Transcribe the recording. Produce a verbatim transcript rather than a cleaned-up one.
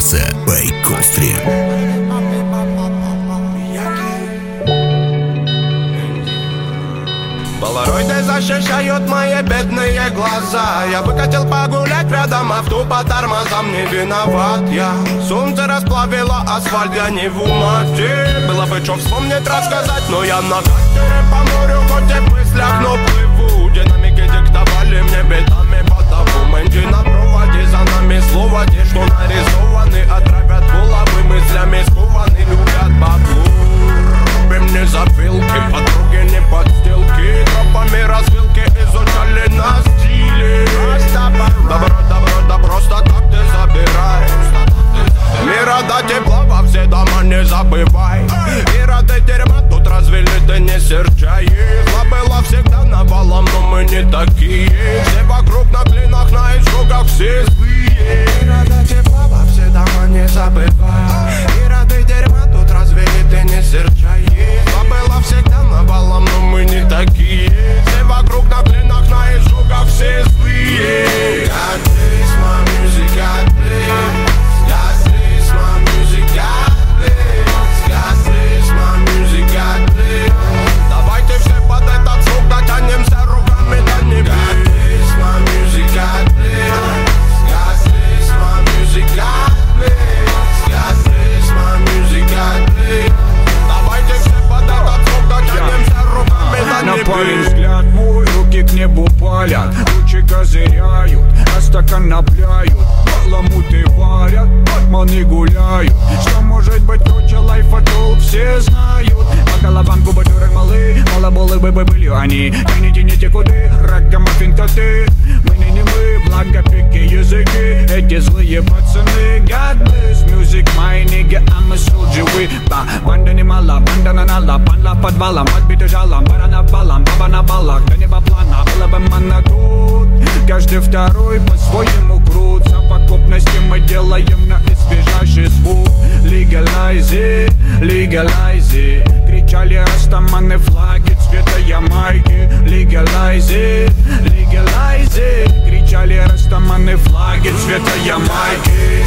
часа by Coldstream. Полароиды защищают мои бедные глаза. Я бы хотел погулять рядом, а в ту по тормозам не виноват я. Солнце расплавило асфальт, я не в умате. Было бы что вспомнить, рассказать, но я на катере по морю, хоть и в мыслях, но плыву. Динамики диктовали мне битами по документе. На проводе за нами слова, те, что нарисованы, отравят головы мыслями, скованы, любят баблу. Мне запилки, подруги не подстилки. Тропами развилки изучали на стиле. Добро, добро, да просто так ты забирай. Мира до тепла во все дома не забывай. И рады дерьма тут развели, ты не серчай. Зла было всегда навалом, но мы не такие. Все вокруг на клинах, на изжогах, все злые. Мира до тепла во все дома не забывай. И рады дерьма тут развели, ты не серчай. Зла было всегда навалом, но мы не такие. Все вокруг на клинах, на изжогах, все злые. God bless my music, God bless. God bless my music, God bless. God bless my music, God bless. Давайте все под этот звук дотянемся руками до небес. God bless my music, God bless. God bless my music, God bless. God bless my music, God bless. Давайте все под этот звук дотянемся руками до небес. На парень взгляд мой, руки к небу палят, лучи козыряют, а стакан напляют, баламуты варят, батманы гуляют. Что может быть круче лайфа, толк все знают. По головам губы дурак малы, малоболы быбы были они. Тяните, не те куды, ракомаффин коты. Мы не не мы, благо пики языки. Эти злые пацаны. God bless music, my nigga, I'm a soldier. We ба, банда не мала, банда на нала, панла подвалом, подбиты жалом, барана балом, баба на балах, до неба плана, было бы манна тут. Каждый второй по-своему крут. Совокупности мы делаем на свежайший звук. Legalize it, legalize it. Кричали растаманы, флаги цвета Ямайки. Legalize it, legalize it. Кричали растаманы, флаги цвета Ямайки.